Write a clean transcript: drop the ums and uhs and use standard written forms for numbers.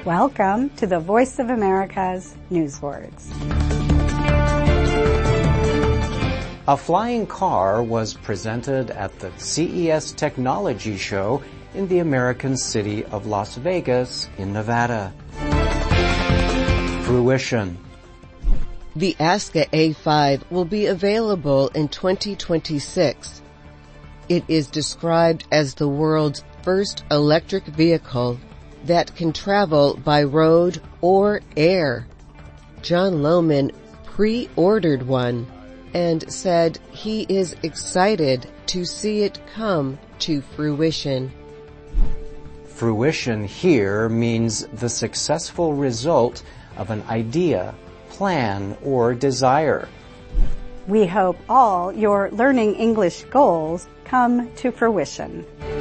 Welcome to the Voice of America's Newswords. A flying car was presented at the CES Technology Show in the American city of Las Vegas in Nevada. Fruition. The Aska A5 will be available in 2026. It is described as the world's first electric vehicle that can travel by road or air. John Lohman pre-ordered one and said he is excited to see it come to fruition. Fruition here means the successful result of an idea, plan, or desire. We hope all your learning English goals come to fruition.